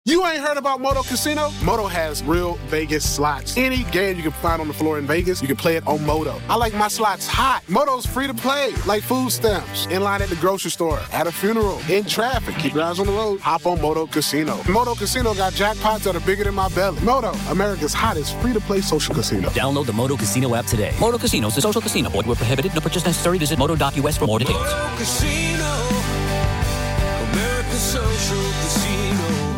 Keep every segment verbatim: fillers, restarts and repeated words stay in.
You ain't heard about Moto Casino? Moto has real Vegas slots. Any game you can find on the floor in Vegas, you can play it on Moto. I like my slots hot. Moto's free to play, like food stamps, in line at the grocery store, at a funeral, in traffic. Keep your eyes on the road. Hop on Moto Casino. Moto Casino got jackpots that are bigger than my belly. Moto, America's hottest free-to-play social casino. Download the Moto Casino app today. Moto Casino is a social casino. Void where prohibited. No purchase necessary. Visit moto dot U S for more details. Moto Casino. America's social casino.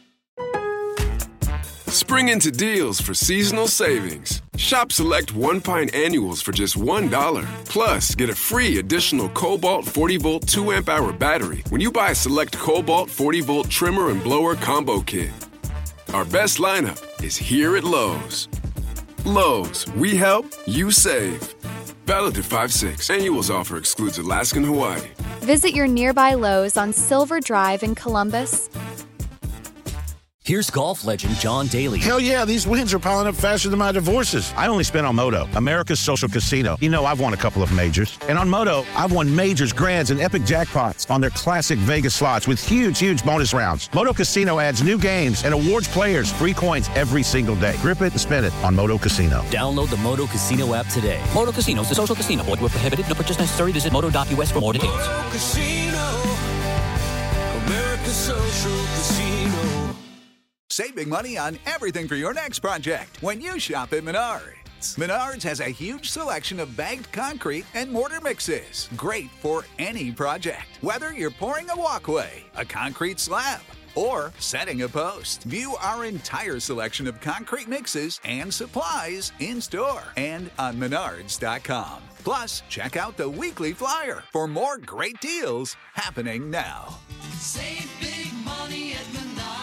Spring into deals for seasonal savings. Shop select one pint annuals for just one dollar. Plus, get a free additional Cobalt forty volt two amp hour battery when you buy a select Cobalt forty volt trimmer and blower combo kit. Our best lineup is here at Lowe's. Lowe's, we help, you save. Valid to five six. Annuals offer excludes Alaska and Hawaii. Visit your nearby Lowe's on Silver Drive in Columbus. Here's golf legend John Daly. Hell yeah, these wins are piling up faster than my divorces. I only spent on Moto, America's social casino. You know, I've won a couple of majors. And on Moto, I've won majors, grands, and epic jackpots on their classic Vegas slots with huge, huge bonus rounds. Moto Casino adds new games and awards players free coins every single day. Grip it and spin it on Moto Casino. Download the Moto Casino app today. Moto Casino is a social casino. Void where prohibited. No purchase necessary. Visit moto dot U S for more details. Moto Casino. America's social casino. Save big money on everything for your next project when you shop at Menards. Menards has a huge selection of bagged concrete and mortar mixes. Great for any project. Whether you're pouring a walkway, a concrete slab, or setting a post. View our entire selection of concrete mixes and supplies in store and on menards dot com. Plus, check out the weekly flyer for more great deals happening now. Save big money at Menards.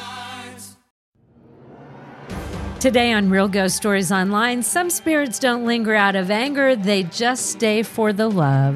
Today on Real Ghost Stories Online, some spirits don't linger out of anger, they just stay for the love.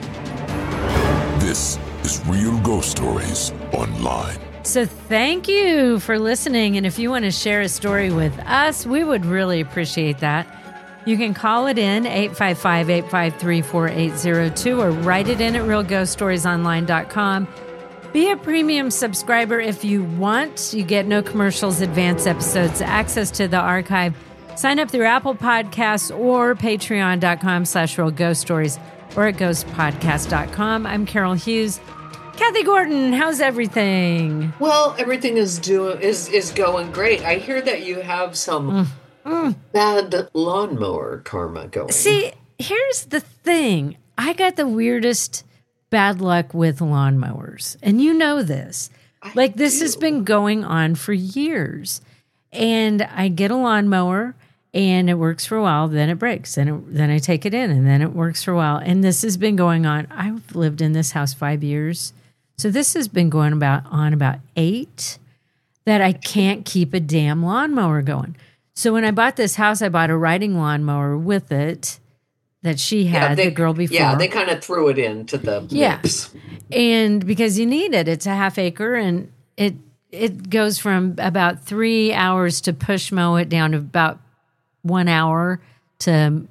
This is Real Ghost Stories Online. So thank you for listening, and if you want to share a story with us, we would really appreciate that. You can call it in, eight five five, eight five three, four eight zero two, or write it in at real ghost stories online dot com. Be a premium subscriber if you want. You get no commercials, advanced episodes, access to the archive. Sign up through Apple Podcasts or patreon dot com slash real ghost stories or at ghost podcast dot com. I'm Carol Hughes. Kathy Gordon, how's everything? Well, everything is doing is is going great. I hear that you have some mm. Mm. bad lawnmower karma going. See, here's the thing. I got the weirdest bad luck with lawnmowers. And you know this. I like this do. has been going on for years. And I get a lawnmower and it works for a while, then it breaks. And it, then I take it in and then it works for a while. And this has been going on. I've lived in this house five years. So this has been going about on about eight that I can't keep a damn lawnmower going. So when I bought this house, I bought a riding lawnmower with it that she had, yeah, they, the girl before. Yeah, they kind of threw it into the yeah. mix. And because you need it, it's a half acre, and it it goes from about three hours to push mow it down to about one hour to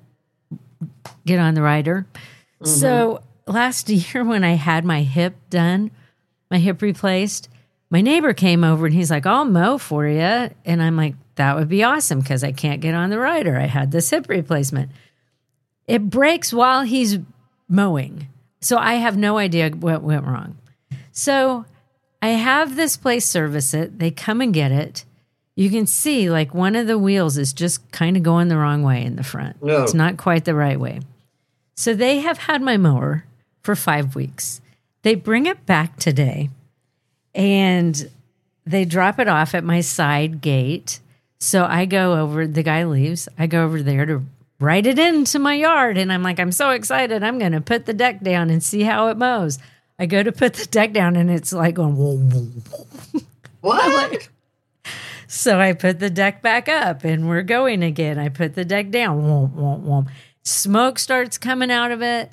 get on the rider. Mm-hmm. So last year when I had my hip done, my hip replaced, my neighbor came over and he's like, I'll mow for you. And I'm like, that would be awesome because I can't get on the rider. I had this hip replacement. It breaks while he's mowing. So I have no idea what went wrong. So I have this place service it. They come and get it. You can see like one of the wheels is just kind of going the wrong way in the front. No. It's not quite the right way. So they have had my mower for five weeks. They bring it back today and they drop it off at my side gate. So I go over, the guy leaves. I go over there to write it into my yard. And I'm like, I'm so excited. I'm going to put the deck down and see how it mows. I go to put the deck down and it's like going, whoa, whoa, whoa. What? Like, so I put the deck back up and we're going again. I put the deck down. Whoa, whoa, whoa. Smoke starts coming out of it.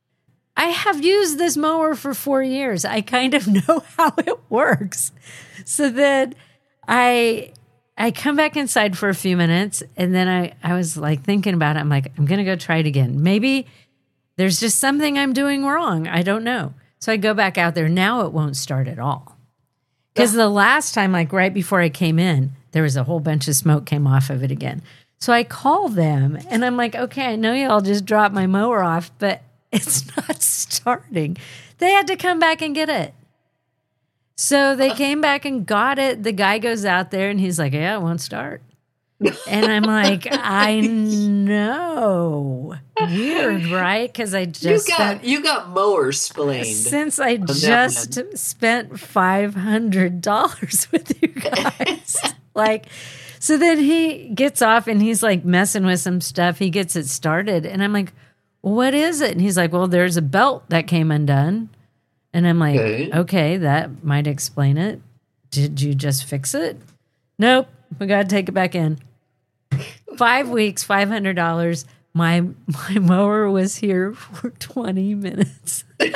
I have used this mower for four years. I kind of know how it works. So then I... I come back inside for a few minutes, and then I, I was like thinking about it. I'm like, I'm going to go try it again. Maybe there's just something I'm doing wrong. I don't know. So I go back out there. Now it won't start at all. Because the last time, like right before I came in, there was a whole bunch of smoke came off of it again. So I called them and I'm like, okay, I know y'all just dropped my mower off, but it's not starting. They had to come back and get it. So they came back and got it. The guy goes out there and he's like, yeah, it won't start. And I'm like, I know. Weird, right? Because I just you got spent, you got mower splained. Since I just spent five hundred dollars with you guys. Like, so then he gets off and he's like messing with some stuff. He gets it started. And I'm like, what is it? And he's like, well, there's a belt that came undone. And I'm like, okay, okay that might explain it. Did you just fix it? Nope. We got to take it back in. Five weeks, five hundred dollars. My my mower was here for twenty minutes. Maybe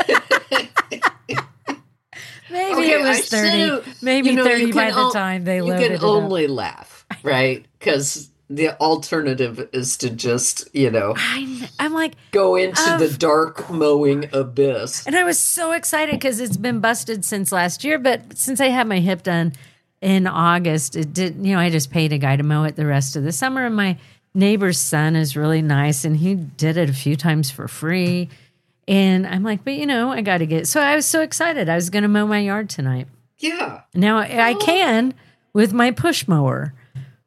okay, it was thirty. So, maybe you know, thirty by o- the time they you loaded it You up. can only laugh, right? Because the alternative is to just, you know, I, I'm like, go into of, the dark mowing abyss. And I was so excited because it's been busted since last year. But since I had my hip done in August, it did, you know, I just paid a guy to mow it the rest of the summer. And my neighbor's son is really nice and he did it a few times for free. And I'm like, but you know, I got to get, so I was so excited. I was going to mow my yard tonight. Yeah. Now I can with my push mower,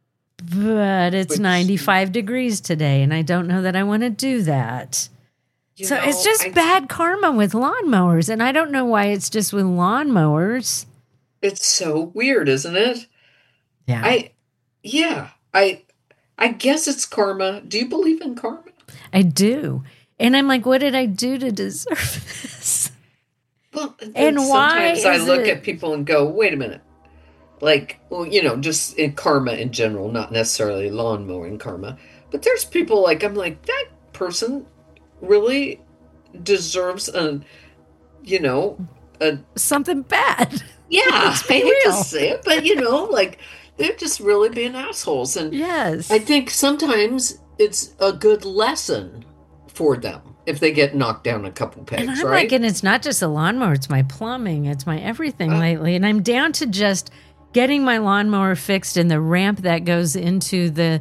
but it's Which, ninety-five degrees today. And I don't know that I want to do that. So know, it's just I, bad karma with lawnmowers. And I don't know why it's just with lawnmowers. It's so weird, isn't it? Yeah. I, yeah, I, I guess it's karma. Do you believe in karma? I do. And I'm like, what did I do to deserve this? Well, and why? Sometimes I look it... at people and go, wait a minute. Like, well, you know, just in karma in general, not necessarily lawn mowing karma. But there's people like, I'm like, that person really deserves a, you know, a something bad. Yeah, I hate to say it, but you know, like they're just really being assholes. And yes, I think sometimes it's a good lesson for them if they get knocked down a couple pegs, and I'm right? like, and it's not just a lawnmower; it's my plumbing, it's my everything uh, lately, and I'm down to just getting my lawnmower fixed and the ramp that goes into the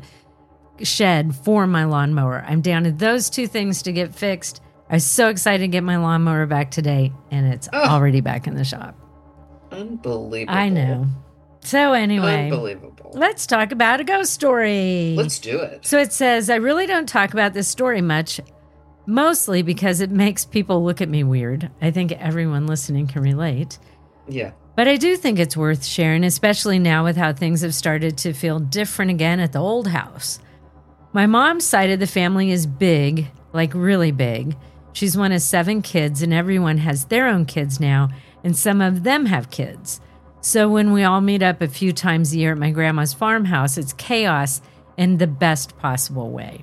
shed for my lawnmower. I'm down to those two things to get fixed. I was so excited to get my lawnmower back today, and it's oh. already back in the shop. Unbelievable. I know. So anyway, Unbelievable. Let's talk about a ghost story. Let's do it. So it says, I really don't talk about this story much, mostly because it makes people look at me weird. I think everyone listening can relate. Yeah. But I do think it's worth sharing, especially now with how things have started to feel different again at the old house. My mom's side of the family is big, like really big. She's one of seven kids, and everyone has their own kids now, and some of them have kids. So when we all meet up a few times a year at my grandma's farmhouse, it's chaos in the best possible way.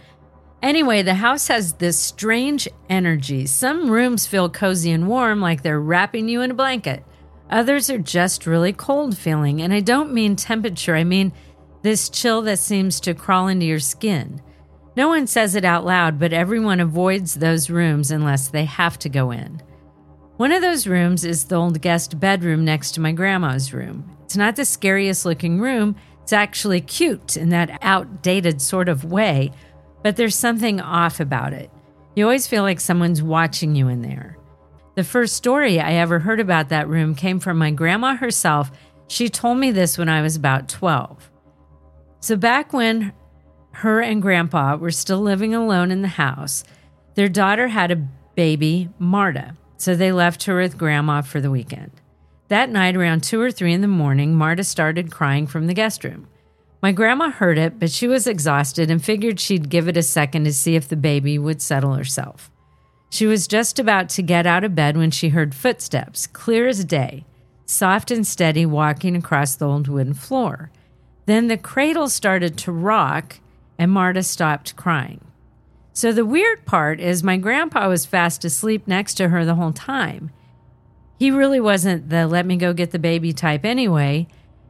Anyway, the house has this strange energy. Some rooms feel cozy and warm, like they're wrapping you in a blanket. Others are just really cold feeling. And I don't mean temperature, I mean this chill that seems to crawl into your skin. No one says it out loud, but everyone avoids those rooms unless they have to go in. One of those rooms is the old guest bedroom next to my grandma's room. It's not the scariest looking room. It's actually cute in that outdated sort of way, but there's something off about it. You always feel like someone's watching you in there. The first story I ever heard about that room came from my grandma herself. She told me this when I was about twelve. So back when her and Grandpa were still living alone in the house, their daughter had a baby, Marta. So they left her with Grandma for the weekend. That night, around two or three in the morning, Marta started crying from the guest room. My grandma heard it, but she was exhausted and figured she'd give it a second to see if the baby would settle herself. She was just about to get out of bed when she heard footsteps, clear as day, soft and steady, walking across the old wooden floor. Then the cradle started to rock, and Marta stopped crying. So the weird part is my grandpa was fast asleep next to her the whole time. He really wasn't the let me go get the baby type anyway.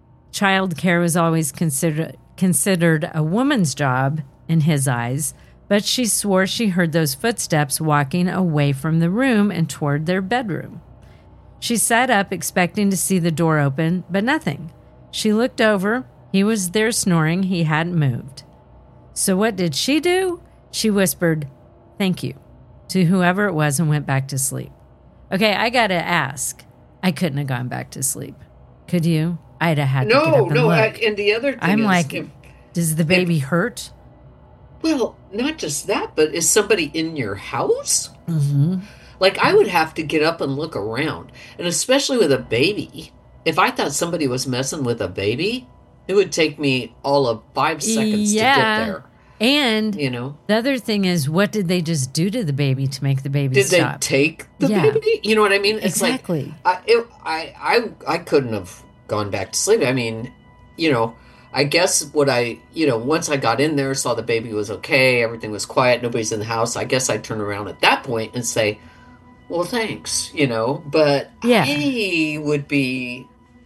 Child care was always considered considered a woman's job in his eyes, but she swore she heard those footsteps walking away from the room and toward their bedroom. She sat up, expecting to see the door open, but nothing. She looked over. He was there snoring. He hadn't moved. So what did she do? She whispered, "Thank you," to whoever it was and went back to sleep. Okay, I got to ask. I couldn't have gone back to sleep. Could you? I'd have had to No, get up and no. look. I, and the other thing I'm is, like, if, does the baby hurt? well, not just that, but is somebody in your house? Mm-hmm. Like, I would have to get up and look around. And especially with a baby. If I thought somebody was messing with a baby, it would take me all of five seconds Yeah. to get there. And You know? the other thing is, what did they just do to the baby to make the baby Did stop? they take the Yeah. baby? You know what I mean? It's Exactly. like, I, it, I, I, I couldn't have gone back to sleep. I mean, you know, I guess what I, you know, once I got in there, saw the baby was okay, everything was quiet, nobody's in the house, I guess I'd turn around at that point and say, well, thanks, you know, but Yeah. I would be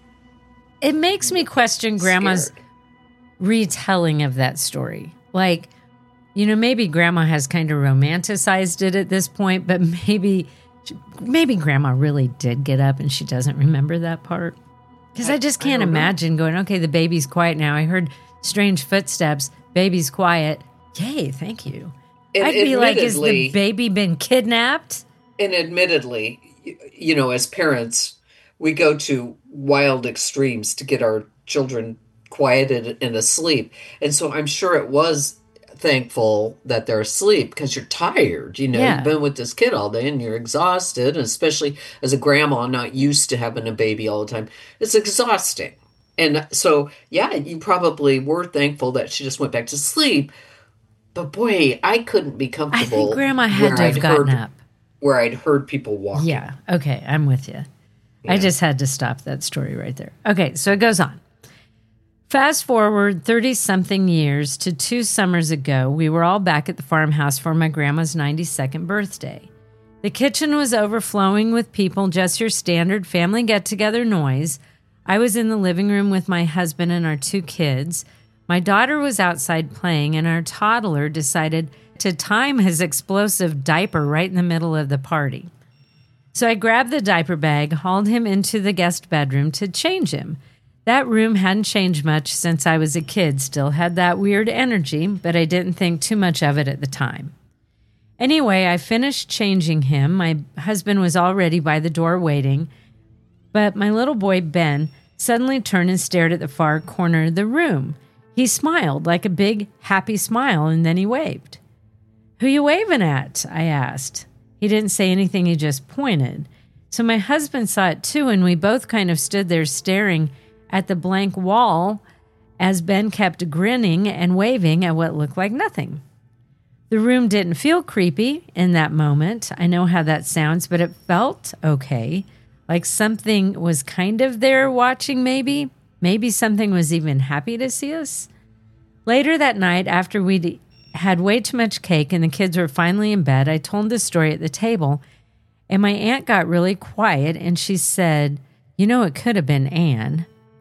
It makes me question Grandma's scared. retelling of that story. Like, you know, maybe Grandma has kind of romanticized it at this point, but maybe, maybe Grandma really did get up and she doesn't remember that part. Because I, I- just I can't don't know. imagine going, okay, the baby's quiet now. I heard strange footsteps. Baby's quiet. Yay, thank you. And I'd be like, is admittedly- the baby been kidnapped? And admittedly, y- you know, as parents, we go to wild extremes to get our children quieted and asleep. And so I'm sure it was thankful that they're asleep because you're tired. You know, Yeah. you've been with this kid all day and you're exhausted. And especially as a grandma, not used to having a baby all the time, it's exhausting. And so, yeah, you probably were thankful that she just went back to sleep. But boy, I couldn't be I comfortable. think Grandma had where to have I'd gotten heard- up. Where I'd heard people walking. Yeah. Okay. I'm with you. I just had to stop that story right there. Okay. So it goes on. Fast forward thirty something years to two summers ago, we were all back at the farmhouse for my grandma's ninety-second birthday. The kitchen was overflowing with people, just your standard family get together noise. I was in the living room with my husband and our two kids. My daughter was outside playing, and our toddler decided to time his explosive diaper right in the middle of the party. So I grabbed the diaper bag, hauled him into the guest bedroom to change him. That room hadn't changed much since I was a kid, still had that weird energy, but I didn't think too much of it at the time. Anyway, I finished changing him. My husband was already by the door waiting, but my little boy, Ben, suddenly turned and stared at the far corner of the room. He smiled like a big, happy smile, and then he waved. "Who you waving at?" I asked. He didn't say anything, he just pointed. So my husband saw it too, and we both kind of stood there staring at the blank wall as Ben kept grinning and waving at what looked like nothing. The room didn't feel creepy in that moment. I know how that sounds, but it felt okay. Like something was kind of there watching, maybe. Maybe something was even happy to see us. Later that night, after we'd had way too much cake and the kids were finally in bed, I told this story at the table, and my aunt got really quiet and she said, "You know, it could have been Anne."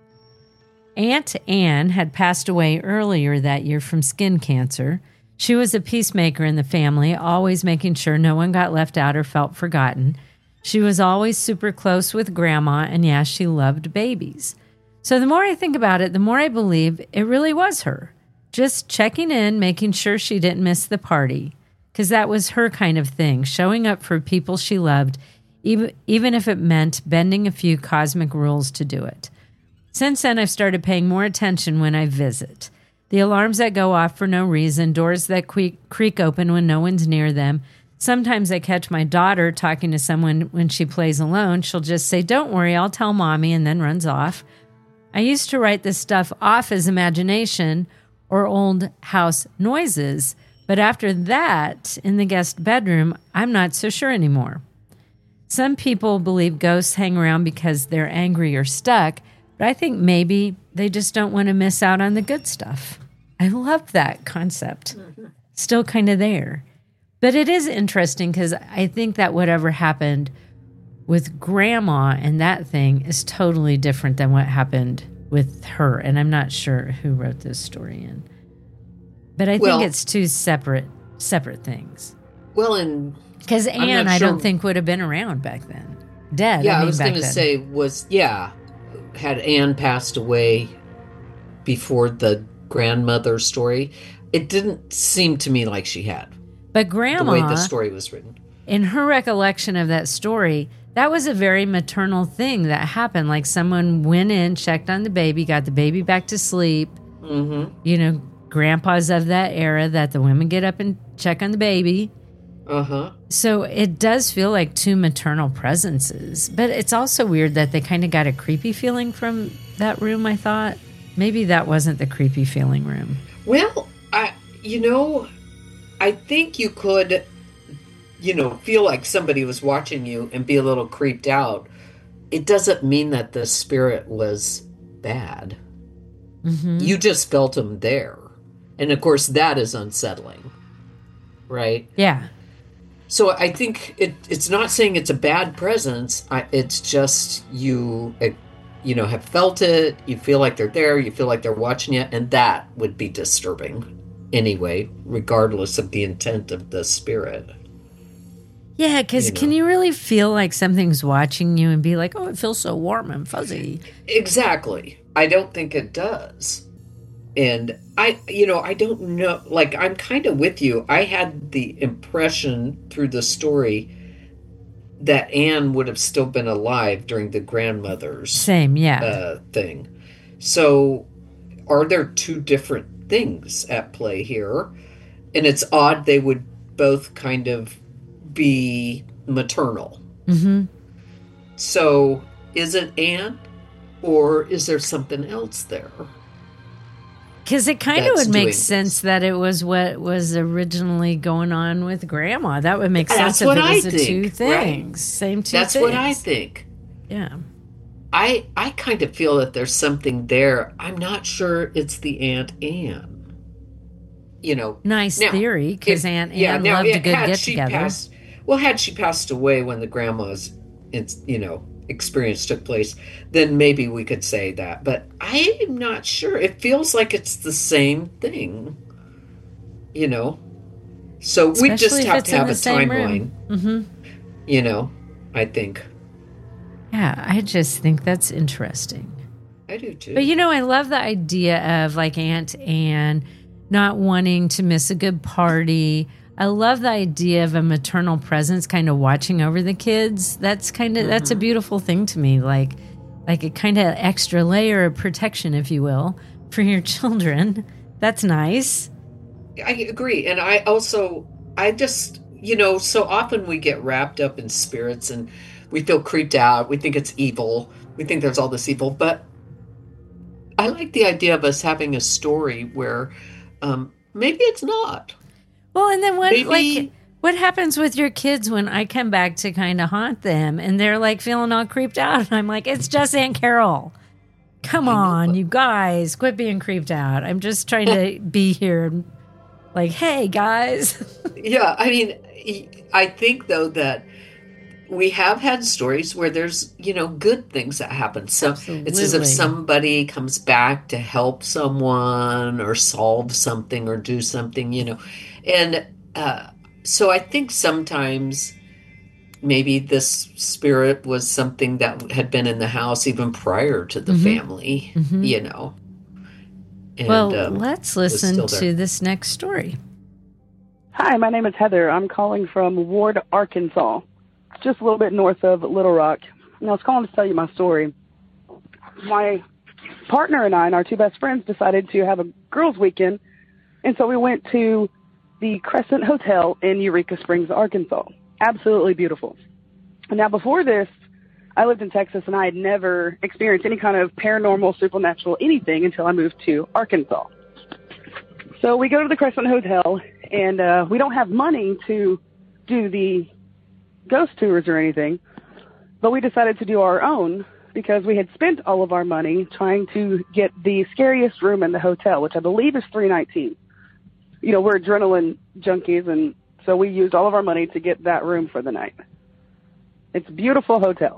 Aunt Anne had passed away earlier that year from skin cancer. She was a peacemaker in the family, always making sure no one got left out or felt forgotten. She was always super close with Grandma, and yeah, she loved babies. So the more I think about it, the more I believe it really was her. Just checking in, making sure she didn't miss the party, because that was her kind of thing, showing up for people she loved, even, even if it meant bending a few cosmic rules to do it. Since then, I've started paying more attention when I visit. The alarms that go off for no reason, doors that creak, creak open when no one's near them. Sometimes I catch my daughter talking to someone when she plays alone. She'll just say, "Don't worry, I'll tell Mommy," and then runs off. I used to write this stuff off as imagination or old house noises, but after that, in the guest bedroom, I'm not so sure anymore. Some people believe ghosts hang around because they're angry or stuck, but I think maybe they just don't want to miss out on the good stuff. I love that concept. Mm-hmm. Still kind of there. But it is interesting because I think that whatever happened with Grandma and that thing is totally different than what happened with her. And I'm not sure who wrote this story in. But I Well- think it's two separate separate things. Well, and Because I'm Anne, not I don't sure- think would have been around back then. dead. Yeah, I, mean, was back going to then. say, was, yeah, had Anne passed away before the grandmother story, it didn't seem to me like she had. But The way Grandma, the story was written. in her recollection of that story, that was a very maternal thing that happened. Like someone went in, checked on the baby, got the baby back to sleep. Mm-hmm. You know, grandpas of that era that the women get up and check on the baby. Uh-huh. So it does feel like two maternal presences. But it's also weird that they kind of got a creepy feeling from that room, I thought. Maybe that wasn't the creepy feeling room. Well, I, you know, I think you could, you know, feel like somebody was watching you and be a little creeped out. It doesn't mean that the spirit was bad. Mm-hmm. You just felt them there. And of course, that is unsettling. Right? Yeah. So I think it, it's not saying it's a bad presence. I, it's just you, it, you know, have felt it. You feel like they're there. You feel like they're watching you. And that would be disturbing anyway, regardless of the intent of the spirit. Yeah, because You know. can you really feel like something's watching you and be like, oh, it feels so warm and fuzzy? Exactly. I don't think it does. And I, you know, I don't know, like, I'm kind of with you. I had the impression through the story that Anne would have still been alive during the grandmother's Same, yeah. uh, thing. So are there two different things at play here? And it's odd they would both kind of be maternal. Mm-hmm. So is it Anne, or is there something else there? Because it kind of That's would make doing sense that it was what was originally going on with Grandma. That would make sense That's if what it was I the think, two right? things. Same two That's things. what I think. Yeah. I I kind of feel that there's something there. I'm not sure it's the Aunt Anne. You know, Nice now, theory, because if- Aunt yeah, Anne now, loved a yeah, good had get she together. passed- well, had she passed away when the grandma's, it's you know, experience took place, then maybe we could say that. But I'm not sure. It feels like it's the same thing. You know, so we just Especially if have it's to in have the a same timeline. room. Mm-hmm. You know, I think Yeah, I just think that's interesting. I do too. But you know, I love the idea of like Aunt Anne not wanting to miss a good party. I love the idea of a maternal presence kind of watching over the kids. That's kind of Mm-hmm. that's a beautiful thing to me. Like like a kind of extra layer of protection, if you will, for your children. That's nice. I agree. And I also, I just, you know, so often we get wrapped up in spirits and we feel creeped out. We think it's evil. We think there's all this evil. But I like the idea of us having a story where um, maybe it's not. Well, and then what Maybe- like what happens with your kids when I come back to kind of haunt them and they're like feeling all creeped out? And I'm like, it's just Aunt Carol. Come on, you guys, quit being creeped out. I'm just trying to be here. and Like, hey, guys. Yeah, I mean, I think, though, that we have had stories where there's, you know, good things that happen. So it's as if Absolutely. somebody comes back to help someone or solve something or do something, you know. And uh, so I think sometimes maybe this spirit was something that had been in the house even prior to the Mhm. family, Mhm. you know. And, well, um, let's was listen still there. to this next story. Hi, my name is Heather. I'm calling from Ward, Arkansas, just a little bit north of Little Rock. And I was calling to tell you my story. My partner and I and our two best friends decided to have a girls' weekend, and so we went to the Crescent Hotel in Eureka Springs, Arkansas. Absolutely beautiful. Now, before this, I lived in Texas, and I had never experienced any kind of paranormal, supernatural, anything until I moved to Arkansas. So we go to the Crescent Hotel, and uh, we don't have money to do the ghost tours or anything, but we decided to do our own because we had spent all of our money trying to get the scariest room in the hotel, which I believe is three nineteen. You know, we're adrenaline junkies, and so we used all of our money to get that room for the night. It's a beautiful hotel.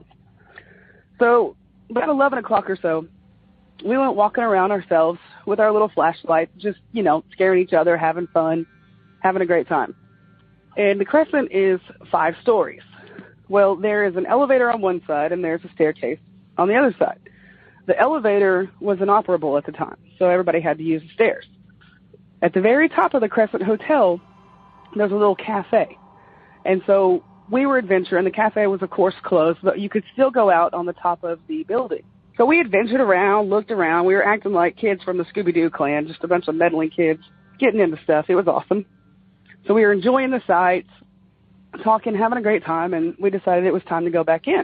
So about eleven o'clock or so, we went walking around ourselves with our little flashlight, just, you know, scaring each other, having fun, having a great time. And the Crescent is five stories. Well, there is an elevator on one side and there's a staircase on the other side. The elevator was inoperable at the time, so everybody had to use the stairs. At the very top of the Crescent Hotel, there's a little cafe. And so we were adventuring. The cafe was, of course, closed, but you could still go out on the top of the building. So we adventured around, looked around. We were acting like kids from the Scooby-Doo clan, just a bunch of meddling kids getting into stuff. It was awesome. So we were enjoying the sights, talking, having a great time, and we decided it was time to go back in.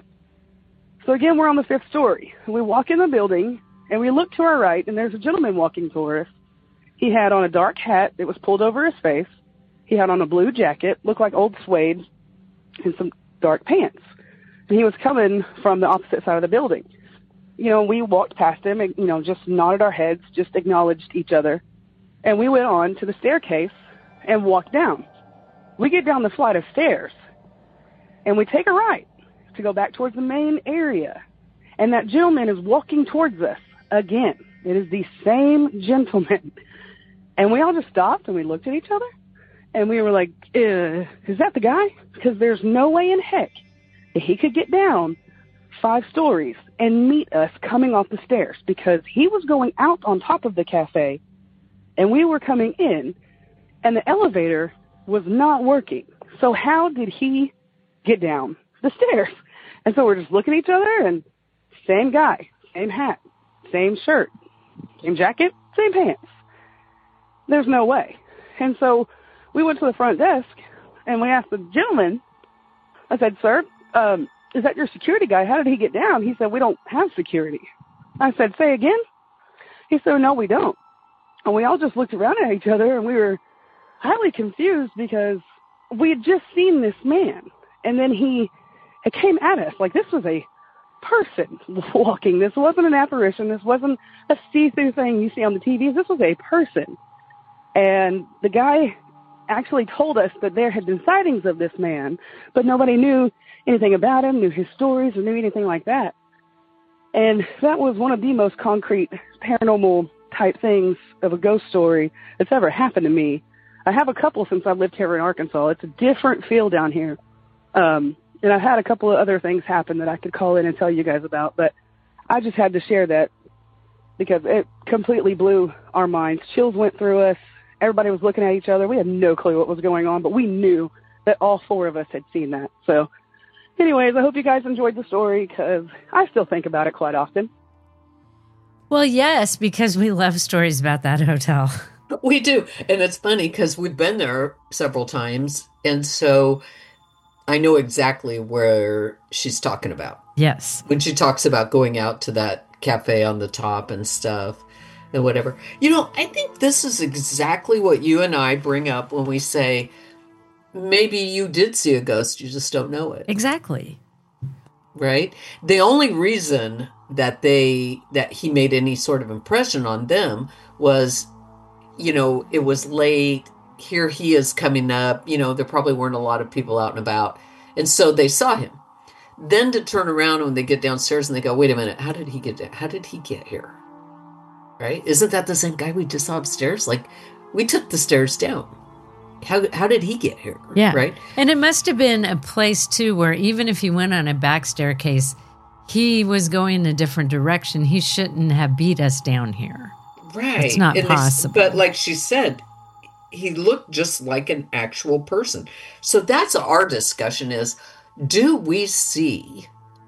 So again, we're on the fifth story. We walk in the building, and we look to our right, and there's a gentleman walking toward us. He had on a dark hat that was pulled over his face. He had on a blue jacket, looked like old suede, and some dark pants. And he was coming from the opposite side of the building. You know, we walked past him and, you know, just nodded our heads, just acknowledged each other. And we went on to the staircase and walked down. We get down the flight of stairs, and we take a right to go back towards the main area. And that gentleman is walking towards us again. It is the same gentleman. And we all just stopped and we looked at each other. And we were like, uh, is that the guy? Because there's no way in heck that he could get down five stories and meet us coming off the stairs, because he was going out on top of the cafe and we were coming in, and the elevator was not working. So how did he get down the stairs? And so we're just looking at each other, and same guy, same hat, same shirt, same jacket, same pants. There's no way. And so we went to the front desk, and we asked the gentleman, I said, sir, um, is that your security guy? How did he get down? He said, we don't have security. I said, say again? He said, no, we don't. And we all just looked around at each other, and we were highly confused because we had just seen this man. And then he it came at us like this was a person walking. This wasn't an apparition. This wasn't a see-through thing you see on the T Vs. This was a person. And the guy actually told us that there had been sightings of this man, but nobody knew anything about him, knew his stories, or knew anything like that. And that was one of the most concrete paranormal type things of a ghost story that's ever happened to me. I have a couple since I've lived here in Arkansas. It's a different feel down here. Um, and I've had a couple of other things happen that I could call in and tell you guys about, but I just had to share that because it completely blew our minds. Chills went through us. Everybody was looking at each other. We had no clue what was going on, but we knew that all four of us had seen that. So anyways, I hope you guys enjoyed the story because I still think about it quite often. Well, yes, because we love stories about that hotel. We do. And it's funny because we've been there several times. And so I know exactly where she's talking about. Yes. When she talks about going out to that cafe on the top and stuff and whatever. You know, I think this is exactly what you and I bring up when we say, maybe you did see a ghost, you just don't know it. Exactly. Right? The only reason that they that he made any sort of impression on them was, you know, it was late. Here he is coming up. You know, there probably weren't a lot of people out and about. And so they saw him. Then to turn around when they get downstairs and they go, wait a minute, how did he get how did he get here? Right? Isn't that the same guy we just saw upstairs? Like, we took the stairs down. How how did he get here? Yeah. Right? And it must have been a place, too, where even if he went on a back staircase, he was going in a different direction. He shouldn't have beat us down here. Right. It's not and possible. They, but like she said, he looked just like an actual person. So that's our discussion is, do we see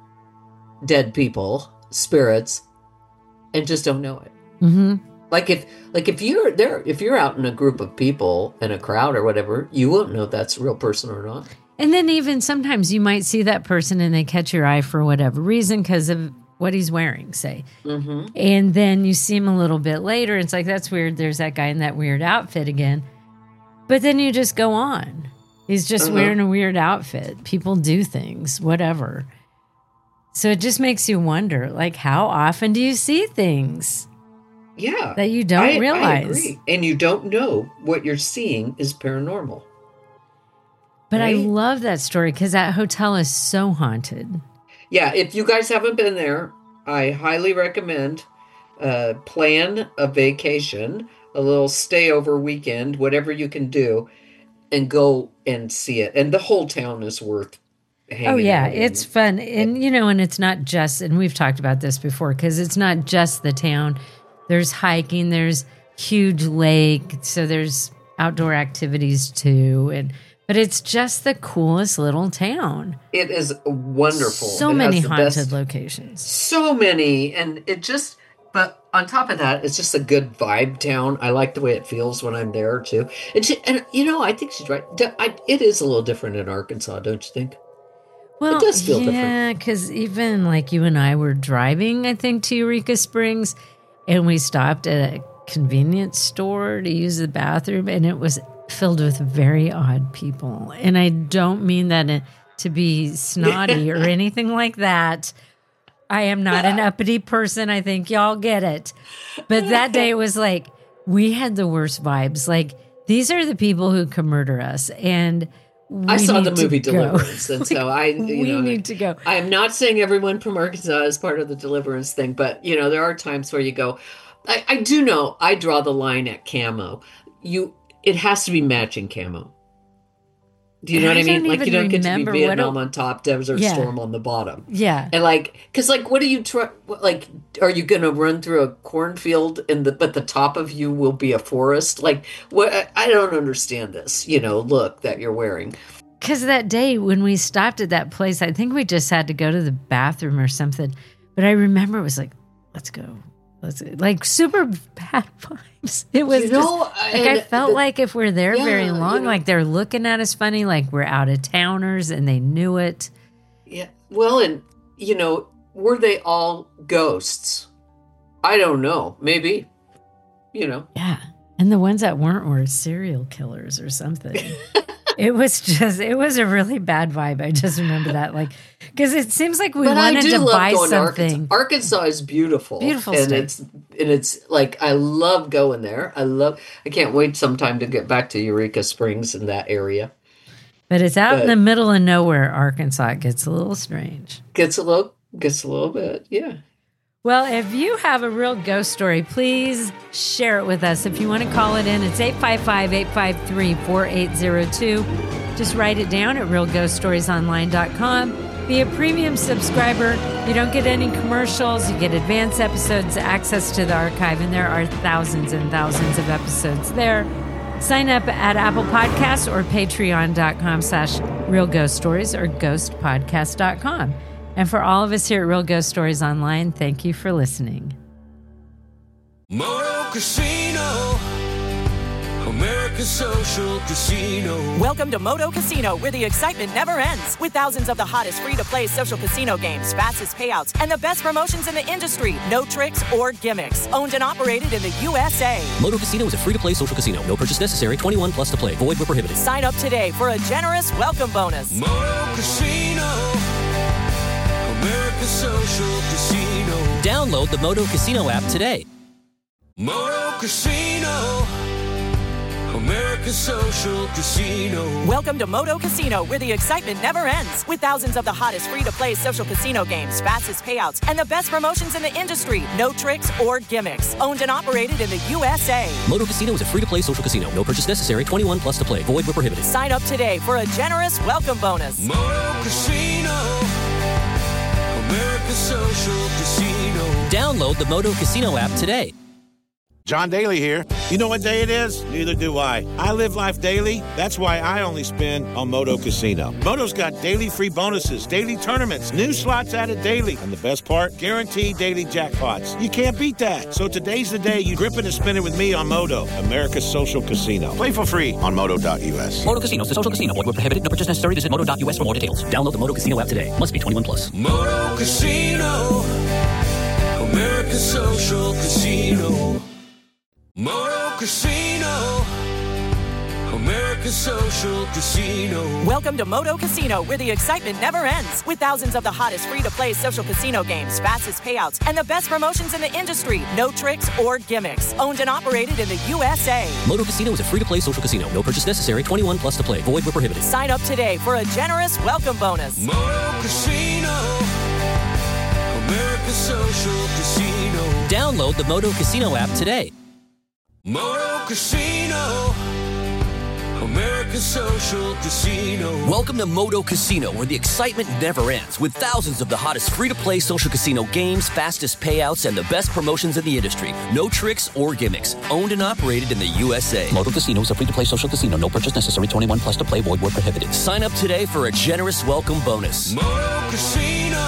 dead people, spirits, and just don't know it? Mm-hmm. Like if, like if you're there, if you're out in a group of people in a crowd or whatever, you won't know if that's a real person or not. And then even sometimes you might see that person and they catch your eye for whatever reason because of what he's wearing, say. Mm-hmm. And then you see him a little bit later. It's like, that's weird. There's that guy in that weird outfit again. But then you just go on. He's just uh-huh. wearing a weird outfit. People do things, whatever. So it just makes you wonder, like, how often do you see things? Yeah. That you don't I, realize. I agree. And you don't know what you're seeing is paranormal. But right? I love that story because that hotel is so haunted. Yeah, if you guys haven't been there, I highly recommend uh, plan a vacation, a little stay over weekend, whatever you can do, and go and see it. And the whole town is worth hanging Oh yeah, out in. it's fun. And you know, and it's not just, and we've talked about this before, because it's not just the town. There's hiking, there's huge lake, so there's outdoor activities too. And but it's just the coolest little town. It is wonderful. So It many has the haunted best- locations. So many. And it just, but on top of that, it's just a good vibe town. I like the way it feels when I'm there too. And, she, and you know, I think she's right. D- I, it is a little different in Arkansas, don't you think? Well, it does feel different. yeah, because even like you and I were driving, I think, to Eureka Springs, and we stopped at a convenience store to use the bathroom, and it was filled with very odd people. And I don't mean that in- to be snotty or anything like that. I am not an uppity person. I think y'all get it. But that day it was like, we had the worst vibes. Like, these are the people who can murder us. And we I saw the need to movie go. Deliverance, and Like, so I, you we know, need to go. I am not saying everyone from Arkansas is part of the Deliverance thing, but you know, there are times where you go. I, I do know. I draw the line at camo. You, it has to be matching camo. Do you know I what I mean? don't Like you even don't get to be remember what Vietnam it- on top, Desert Yeah. Storm on the bottom. Yeah. And like, because like, what are you try? what- Like, are you going to run through a cornfield and the but the top of you will be a forest? Like, what? I, I don't understand this. You know, look that you're wearing. Because that day when we stopped at that place, I think we just had to go to the bathroom or something. But I remember it was like, let's go. Let's like super bad vibes. It was You know, just, like and I felt the- like if we're there yeah, very you long, know. like they're looking at us funny, like we're out of towners and they knew it. Yeah. Well, and you know, were they all ghosts? I don't know. Maybe. You know. Yeah. And the ones that weren't were serial killers or something. It was just, it was a really bad vibe. I just remember that. Like, because it seems like we But I wanted do to love buy going to something. Arkansas. Arkansas is beautiful. Beautiful and state. it's and it's like I love going there. I love I can't wait sometime to get back to Eureka Springs in that area. But it's out in But- the middle of nowhere, Arkansas. It gets a little strange. Gets a little gets a little bit, yeah. Well, if you have a real ghost story, please share it with us. If you want to call it in, it's eight five five, eight five three, four eight zero two. Just write it down at real ghost stories online dot com. Be a premium subscriber. You don't get any commercials. You get advanced episodes, access to the archive, and there are thousands and thousands of episodes there. Sign up at Apple Podcasts or patreon.com slash Real Ghost Stories or ghost podcast dot com. And for all of us here at Real Ghost Stories Online, thank you for listening. Moto Casino, America's social casino. Welcome to Moto Casino, where the excitement never ends. With thousands of the hottest free-to-play social casino games, fastest payouts, and the best promotions in the industry. No tricks or gimmicks. Owned and operated in the U S A. Moto Casino is a free-to-play social casino. No purchase necessary. twenty-one plus to play. Void where prohibited. Sign up today for a generous welcome bonus. Moto Casino, America's social casino. Download the Moto Casino app today. Moto Casino, America's social casino. Welcome to Moto Casino, where the excitement never ends. With thousands of the hottest free-to-play social casino games, fastest payouts, and the best promotions in the industry. No tricks or gimmicks. Owned and operated in the U S A. Moto Casino is a free-to-play social casino. No purchase necessary. twenty-one plus to play. Void where prohibited. Sign up today for a generous welcome bonus. Moto Casino, America's social casino. Download the Moto Casino app today. John Daly here. You know what day it is? Neither do I. I live life daily. That's why I only spin on Moto Casino. Moto's got daily free bonuses, daily tournaments, new slots added daily. And the best part? Guaranteed daily jackpots. You can't beat that. So today's the day you grip it and spin it with me on Moto, America's social casino. Play for free on moto dot u s. Moto Casino is a social casino. Void where prohibited. No purchase necessary. Visit moto dot u s for more details. Download the Moto Casino app today. Must be twenty-one plus. Moto Casino, America's social casino. Moto Casino, America's social casino. Welcome to Moto Casino, where the excitement never ends. With thousands of the hottest free-to-play social casino games, fastest payouts, and the best promotions in the industry. No tricks or gimmicks. Owned and operated in the U S A. Moto Casino is a free-to-play social casino. No purchase necessary. twenty-one plus to play. Void where prohibited. Sign up today for a generous welcome bonus. Moto Casino, America's social casino. Download the Moto Casino app today. Moto Casino, America's Social Casino. Welcome to Moto Casino, where the excitement never ends, with thousands of the hottest free-to-play social casino games, fastest payouts, and the best promotions in the industry. No tricks or gimmicks. Owned and operated in the U S A. Moto Casino is a free-to-play social casino. No purchase necessary. twenty-one plus to play. Void where prohibited. Sign up today for a generous welcome bonus. Moto Casino.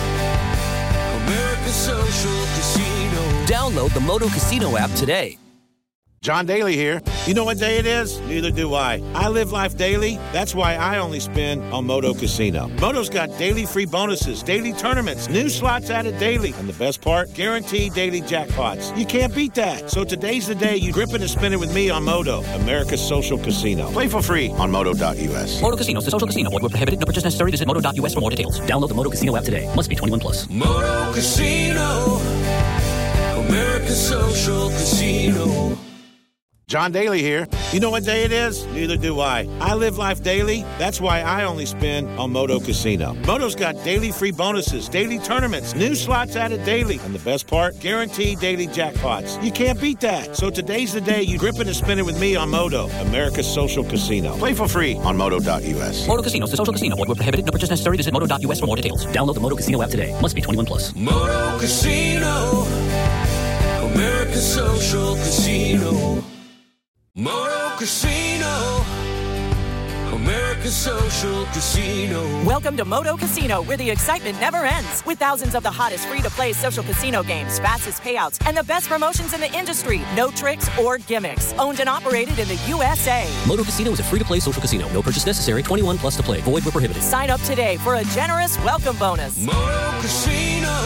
America's Social Casino. Download the Moto Casino app today. John Daly here. You know what day it is? Neither do I. I live life daily. That's why I only spin on Moto Casino. Moto's got daily free bonuses, daily tournaments, new slots added daily, and the best part, guaranteed daily jackpots. You can't beat that. So today's the day you grip it and spin it with me on Moto, America's Social Casino. Play for free on moto dot u s. Moto Casino is a social casino. Void where prohibited. No purchase necessary. Visit moto dot u s for more details. Download the Moto Casino app today. Must be twenty-one plus. Moto Casino. America's Social Casino. John Daly here. You know what day it is? Neither do I. I live life daily. That's why I only spin on Moto Casino. Moto's got daily free bonuses, daily tournaments, new slots added daily, and the best part, guaranteed daily jackpots. You can't beat that. So today's the day you grip it and spin it with me on Moto, America's Social Casino. Play for free on moto dot u s. Moto Casino is a social casino. Void where prohibited. No purchase necessary. Visit moto dot u s for more details. Download the Moto Casino app today. Must be twenty-one plus. Moto Casino. America's Social Casino. Moto Casino. America's Social Casino. Welcome to Moto Casino, where the excitement never ends. With thousands of the hottest free-to-play social casino games, fastest payouts, and the best promotions in the industry. No tricks or gimmicks. Owned and operated in the U S A. Moto Casino is a free-to-play social casino. No purchase necessary. twenty-one plus to play. Void where prohibited. Sign up today for a generous welcome bonus. Moto Casino.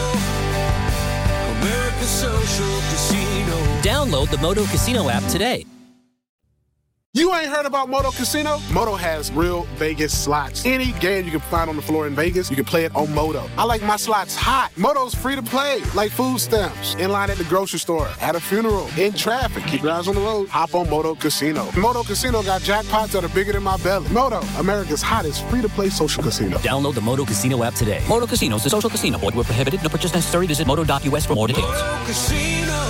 America's Social Casino. Download the Moto Casino app today. You ain't heard about Moto Casino? Moto has real Vegas slots. Any game you can find on the floor in Vegas, you can play it on Moto. I like my slots hot. Moto's free to play, like food stamps, in line at the grocery store, at a funeral, in traffic. Keep your eyes on the road. Hop on Moto Casino. Moto Casino got jackpots that are bigger than my belly. Moto, America's hottest free-to-play social casino. Download the Moto Casino app today. Moto Casino is a social casino. Void where prohibited. No purchase necessary. Visit moto dot u s for more details. Moto Casino.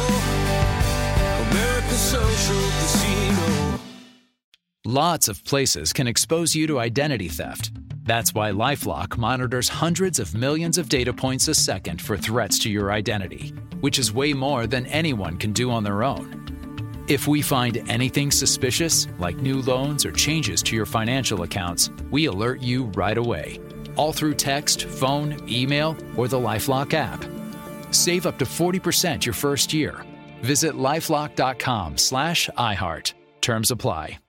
America's Social Casino. Lots of places can expose you to identity theft. That's why LifeLock monitors hundreds of millions of data points a second for threats to your identity, which is way more than anyone can do on their own. If we find anything suspicious, like new loans or changes to your financial accounts, we alert you right away, all through text, phone, email, or the LifeLock app. Save up to forty percent your first year. Visit lifelock dot com slash iHeart. Terms apply.